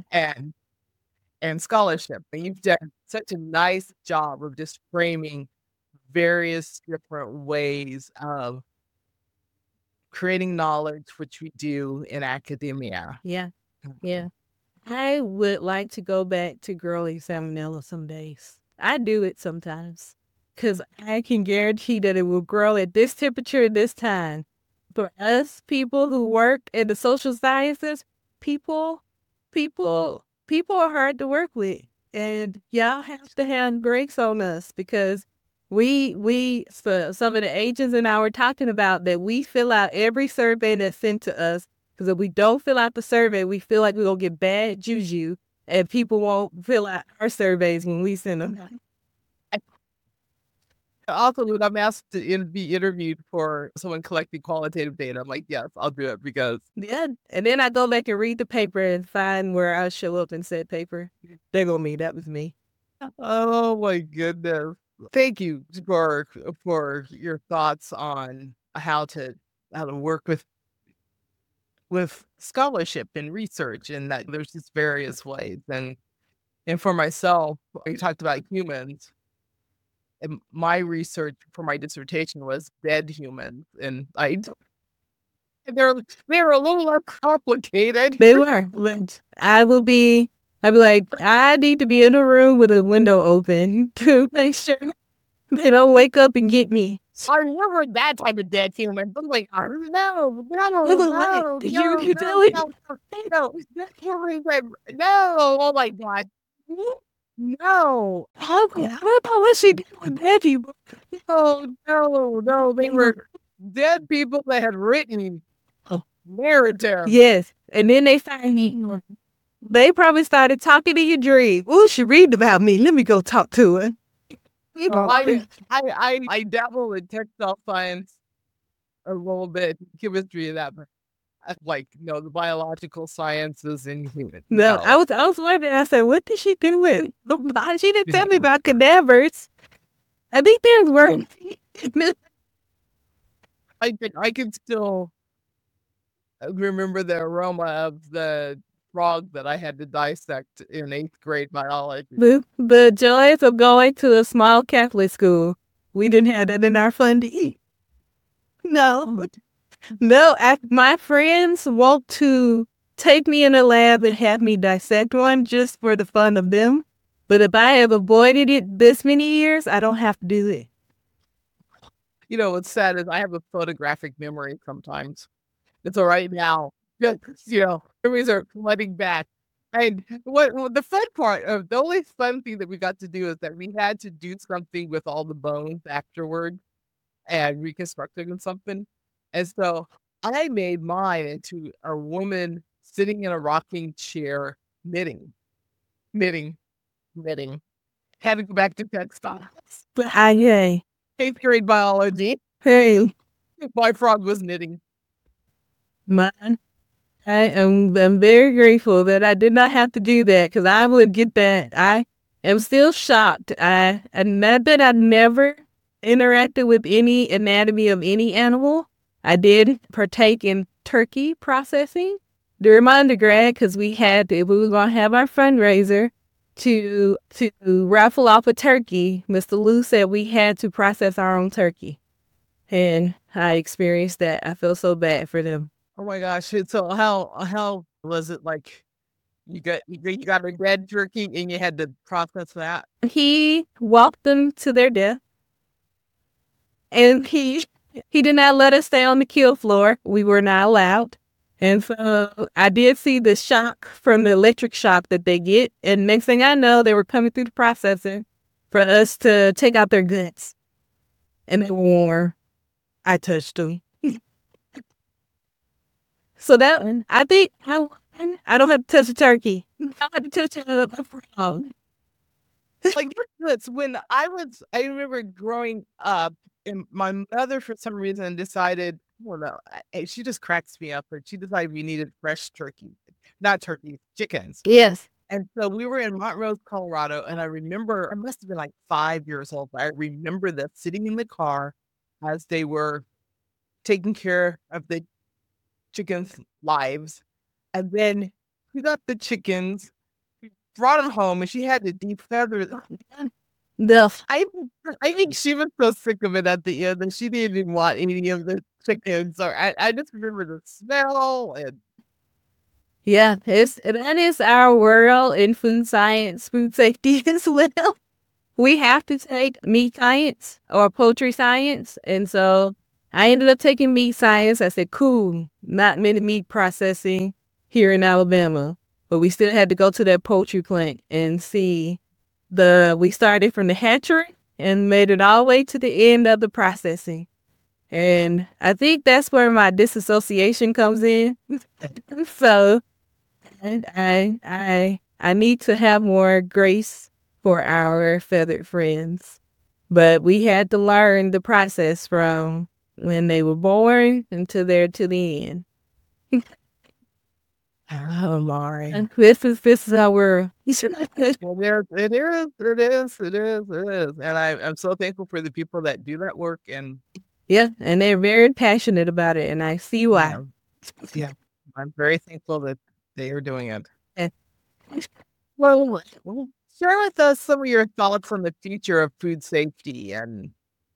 and scholarship. And you've done such a nice job of just framing various different ways of creating knowledge, which we do in academia. Yeah. Yeah. I would like to go back to girly salmonella some days. I do it sometimes because I can guarantee that it will grow at this temperature at this time. For us people who work in the social sciences, people are hard to work with. And y'all have to have brakes on us because so some of the agents and I were talking about that we fill out every survey that's sent to us. Because if we don't fill out the survey, we feel like we're going to get bad juju and people won't fill out our surveys when we send them. Also, when I'm asked to be interviewed for someone collecting qualitative data, I'm like, yes, I'll do it because Yeah. And then I go back and read the paper and find where I show up in said paper. They're going to me. That was me. oh my goodness. Thank you for your thoughts on how to work with scholarship and research, and that there's just various ways. And for myself, we talked about humans. And my research for my dissertation was dead humans, and they're a little more complicated. They were. But I'd be like, I need to be in a room with a window open to make sure they don't wake up and get me. I never that type of dead human. I'm like, no, You tell it. no, oh my God. No. I don't know what she did with dead people. Oh, no. They were dead people that had written narrative. Yes. And then they probably started talking in your dream. Oh, she read about me. Let me go talk to her. I dabble in textile science a little bit, chemistry and that, but the biological sciences and human. No, I was wondering. I said, what did she do with? She didn't tell me about cadavers. I think there's words. I can still remember the aroma of the frog that I had to dissect in 8th grade biology. The joys of going to a small Catholic school. We didn't have that in our funding. No. My friends want to take me in a lab and have me dissect one just for the fun of them. But if I have avoided it this many years, I don't have to do it. What's sad is I have a photographic memory sometimes. And so right now, memories are flooding back. And what the fun part of the only fun thing that we got to do is that we had to do something with all the bones afterward and reconstructing something. And so I made mine into a woman sitting in a rocking chair knitting. Had to go back to textiles. But 8th grade biology. Hey, My frog was knitting. mine. I'm very grateful that I did not have to do that because I would get that. I am still shocked. And I bet I never interacted with any anatomy of any animal. I did partake in turkey processing during my undergrad because we were going to have our fundraiser to raffle off a turkey. Mr. Lou said we had to process our own turkey. And I experienced that. I feel so bad for them. Oh my gosh. So how was it like you got a red turkey and you had to process that? He walked them to their death, and he did not let us stay on the kill floor. We were not allowed. And so I did see the shock from the electric shock that they get. And next thing I know, they were coming through the processor for us to take out their guts. And they were warm. I touched them. So that one, I think I don't have to touch a turkey. I have to touch a frog. Like this, I remember growing up, and my mother, for some reason, decided, well, no, she just cracks me up. But she decided we needed fresh not turkey, chickens. Yes. And so we were in Montrose, Colorado, and I remember I must have been like 5 years old. But I remember that sitting in the car as they were taking care of the chickens' lives, and then we got the chickens, brought them home, and she had to defeather them. I think she was so sick of it at the end that she didn't even want any of the chickens. So I just remember the smell and Yeah, that is our world in food science, food safety as well. We have to take meat science or poultry science. And so I ended up taking meat science. I said, cool, not many meat processing here in Alabama. But we still had to go to that poultry plant and see we started from the hatchery and made it all the way to the end of the processing. And I think that's where my disassociation comes in. So I need to have more grace for our feathered friends. But we had to learn the process from when they were born until they're to the end. oh, Laurie. And this is our world. Well, it is. And I'm so thankful for the people that do that work. And Yeah, and they're very passionate about it, and I see why. Yeah, I'm very thankful that they are doing it. Yeah. Well, share with us some of your thoughts on the future of food safety and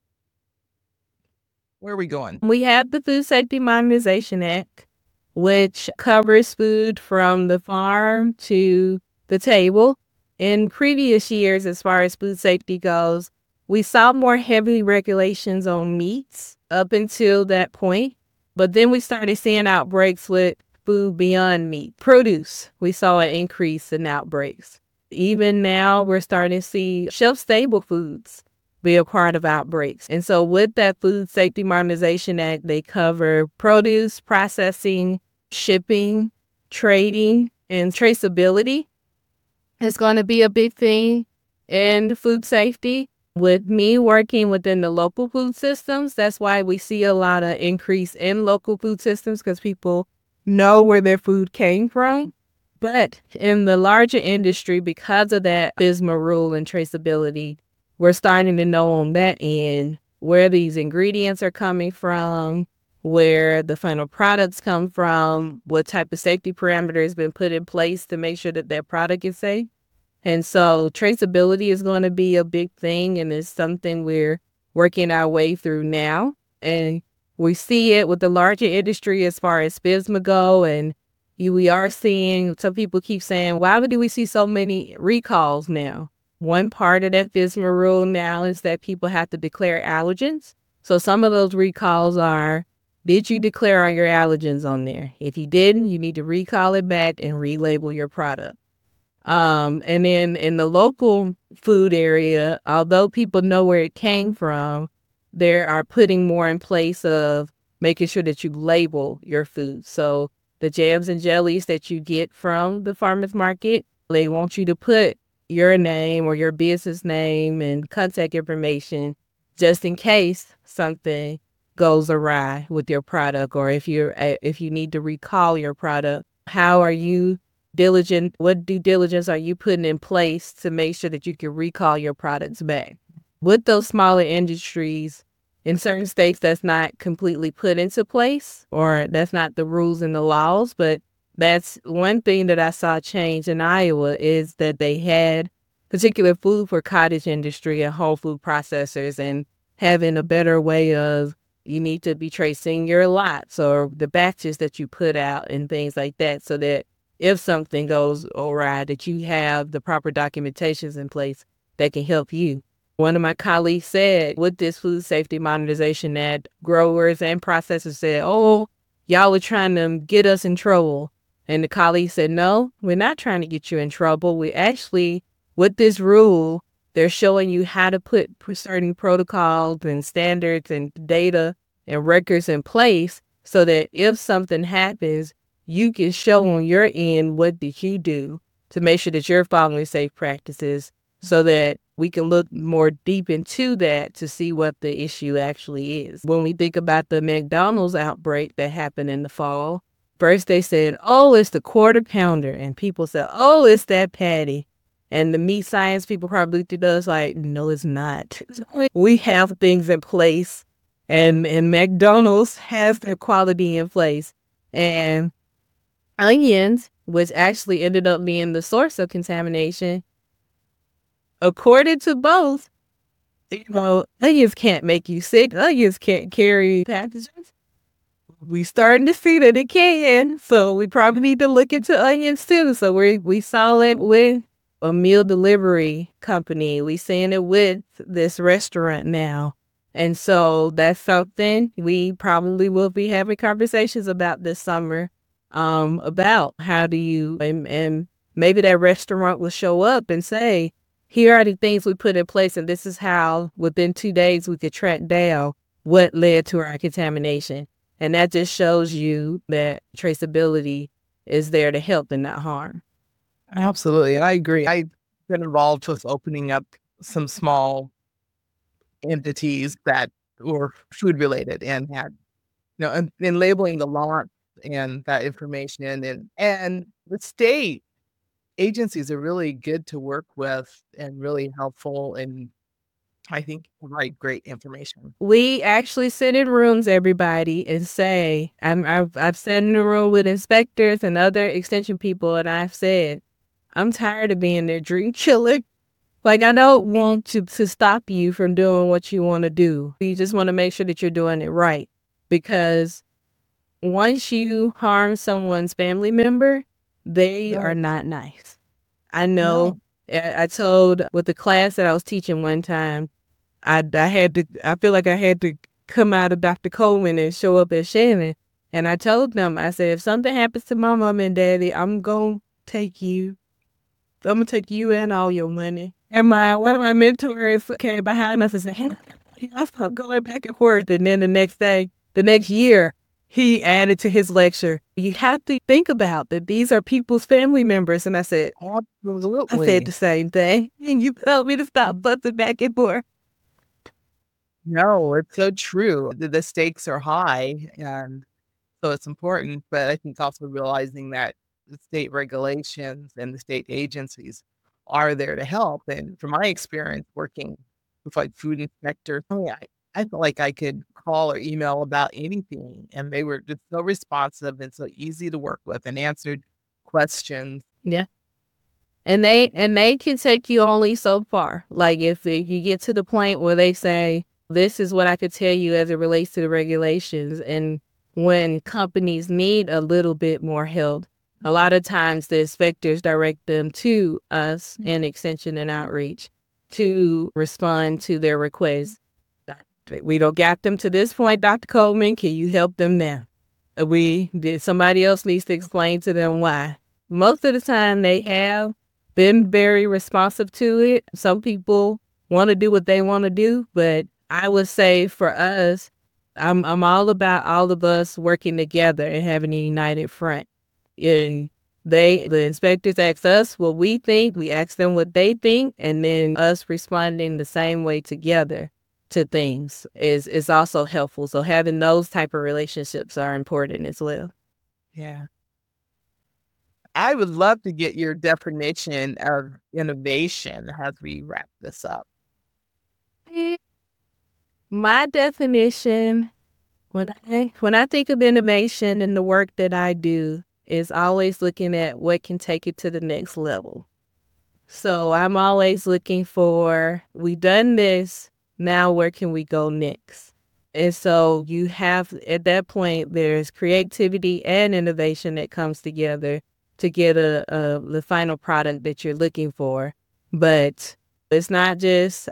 where are we going? We have the Food Safety Modernization Act, which covers food from the farm to the table. In previous years, as far as food safety goes, we saw more heavy regulations on meats up until that point. But then we started seeing outbreaks with food beyond meat. Produce, we saw an increase in outbreaks. Even now, we're starting to see shelf-stable foods be a part of outbreaks. And so with that Food Safety Modernization Act, they cover produce, processing, shipping, trading, and traceability. It's going to be a big thing in food safety. With me working within the local food systems, that's why we see a lot of increase in local food systems because people know where their food came from. But in the larger industry, because of that FSMA rule and traceability, we're starting to know on that end where these ingredients are coming from, where the final products come from, what type of safety parameters have been put in place to make sure that product is safe. And so traceability is going to be a big thing, and it's something we're working our way through now. And we see it with the larger industry as far as FSMA go, and we are seeing, some people keep saying, why do we see so many recalls now? One part of that FSMA rule now is that people have to declare allergens. So some of those recalls are, did you declare all your allergens on there? If you didn't, you need to recall it back and relabel your product. And then in the local food area, although people know where it came from, they are putting more in place of making sure that you label your food. So the jams and jellies that you get from the farmer's market, they want you to put your name or your business name and contact information just in case something goes awry with your product, or if you need to recall your product. How are you diligent? What due diligence are you putting in place to make sure that you can recall your products back? With those smaller industries, in certain states, that's not completely put into place, or that's not the rules and the laws, but that's one thing that I saw change in Iowa, is that they had particular food for cottage industry and whole food processors, and having a better way of, you need to be tracing your lots or the batches that you put out and things like that, so that if something goes awry, that you have the proper documentations in place that can help you. One of my colleagues said, with this Food Safety Modernization Act, growers and processors said, oh, y'all are trying to get us in trouble. And the colleague said, no, we're not trying to get you in trouble. We actually, with this rule, they're showing you how to put certain protocols and standards and data and records in place so that if something happens, you can show on your end what did you do to make sure that you're following safe practices, so that we can look more deep into that to see what the issue actually is. When we think about the McDonald's outbreak that happened in the fall, first they said, oh, it's the quarter pounder. And people said, oh, it's that patty. And the meat science people probably looked at us like, no, it's not. We have things in place, and McDonald's has their quality in place. And onions, which actually ended up being the source of contamination, according to both, onions can't make you sick. Onions can't carry pathogens. We starting to see that it can, so we probably need to look into onions too. So we saw it with a meal delivery company. We seeing it with this restaurant now. And so that's something we probably will be having conversations about this summer, about how do you, and maybe that restaurant will show up and say, here are the things we put in place, and this is how within 2 days we could track down what led to our contamination. And that just shows you that traceability is there to help and not harm. Absolutely. And I agree. I've been involved with opening up some small entities that were food related and had, and labeling the lot and that information. And the state agencies are really good to work with and really helpful, and I think provide great information. We actually sit in rooms, everybody, and say, I've sat in a room with inspectors and other extension people, and I've said, I'm tired of being their dream killer. Like, I don't want to stop you from doing what you want to do. You just want to make sure that you're doing it right. Because once you harm someone's family member, they are not nice. I know. I told with the class that I was teaching one time, I feel like I had to come out of Dr. Coleman and show up at Shannon. And I told them, I said, if something happens to my mom and daddy, I'm going to take you. I'm going to take you and all your money. And one of my mentors came behind us and said, hey, I start going back and forth. And then the next year, he added to his lecture, you have to think about that these are people's family members. And I said, Absolutely. I said the same thing. And you told me to stop busting back and forth. No, it's so true. The stakes are high, and so it's important. But I think also realizing that the state regulations and the state agencies are there to help. And from my experience working with like food inspectors, I felt like I could call or email about anything, and they were just so responsive and so easy to work with and answered questions. Yeah. And they can take you only so far. Like if you get to the point where they say, this is what I could tell you as it relates to the regulations. And when companies need a little bit more help, a lot of times the inspectors direct them to us in Extension and Outreach to respond to their requests. We don't got them to this point, Dr. Coleman. Can you help them now? Somebody else needs to explain to them why. Most of the time they have been very responsive to it. Some people want to do what they want to do, but I would say for us, I'm all about all of us working together and having a united front. And the inspectors ask us what we think, we ask them what they think, and then us responding the same way together. to things is also helpful. So having those type of relationships are important as well. Yeah. I would love to get your definition of innovation as we wrap this up. My definition, when I think of innovation and the work that I do, is always looking at what can take it to the next level. So I'm always looking for, we done this, now where can we go next? And so you have, at that point, there's creativity and innovation that comes together to get the final product that you're looking for. But it's not just,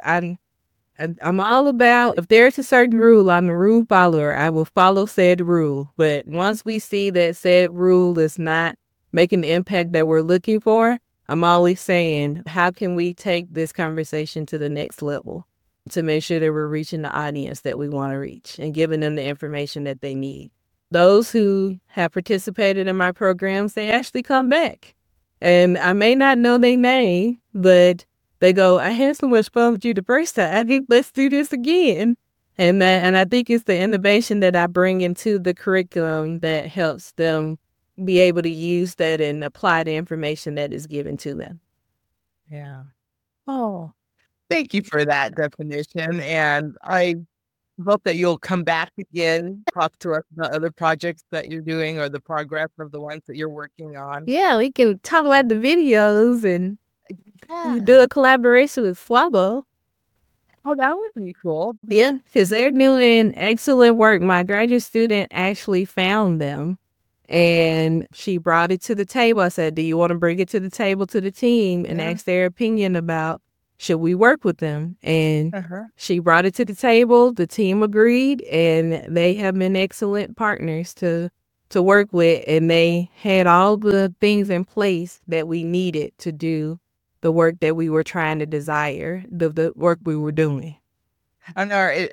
I'm all about, if there's a certain rule, I'm a rule follower. I will follow said rule. But once we see that said rule is not making the impact that we're looking for, I'm always saying, how can we take this conversation to the next level to make sure that we're reaching the audience that we want to reach and giving them the information that they need? Those who have participated in my programs, they actually come back. And I may not know their name, but they go, I had so much fun with you the first time. I think let's do this again. And I think it's the innovation that I bring into the curriculum that helps them be able to use that and apply the information that is given to them. Yeah. Oh, thank you for that definition. And I hope that you'll come back again, talk to us about other projects that you're doing or the progress of the ones that you're working on. Yeah, we can talk about the videos and Yeah. do a collaboration with Swabo. Oh, that would be cool. Yeah, because they're doing excellent work. My graduate student actually found them and she brought it to the table. I said, do you want to bring it to the table to the team and Yeah. ask their opinion about should we work with them? And Uh-huh. she brought it to the table. The team agreed, and they have been excellent partners to work with. And they had all the things in place that we needed to do the work that we were trying to desire, the work we were doing. And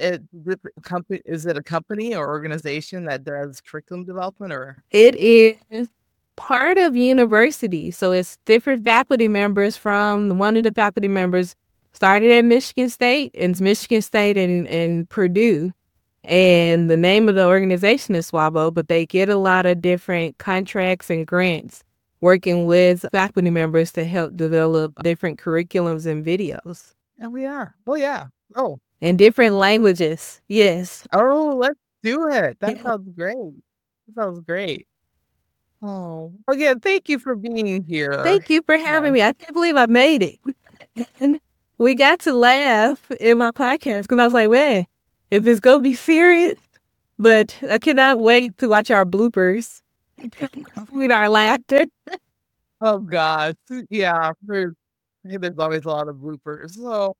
is it a company or organization that does curriculum development or? It is part of university. So it's different faculty members from one of the faculty members started at Michigan State and Michigan State and Purdue. And the name of the organization is Swabo, but they get a lot of different contracts and grants working with faculty members to help develop different curriculums and videos. And we are. Oh, yeah. Oh, In different languages. Yes. oh, let's do it. That Yeah. sounds great. That sounds great. Oh, again, thank you for being here. Thank you for having me. I can't believe I made it. And we got to laugh in my podcast because I was like, man, if it's going to be serious, but I cannot wait to watch our bloopers with our laughter. Oh, gosh. Yeah. There's always a lot of bloopers. So,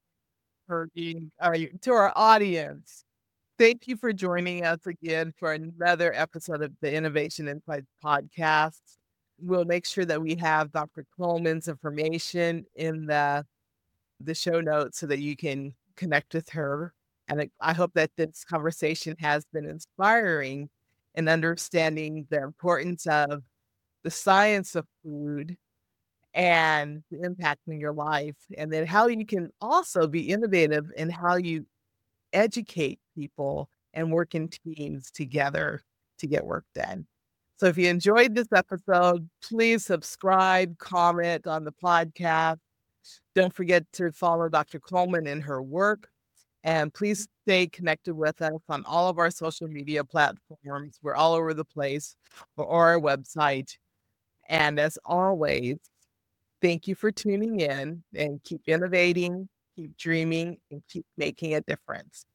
to our audience, thank you for joining us again for another episode of the Innovation Insights podcast. We'll make sure that we have Dr. Coleman's information in the show notes so that you can connect with her. And I hope that this conversation has been inspiring in understanding the importance of the science of food and the impact in your life, and then how you can also be innovative in how you educate people and work in teams together to get work done. So if you enjoyed this episode, please subscribe, comment on the podcast. Don't forget to follow Dr. Coleman in her work. And please stay connected with us on all of our social media platforms. We're all over the place, or our website. And as always, thank you for tuning in and keep innovating, keep dreaming, and keep making a difference.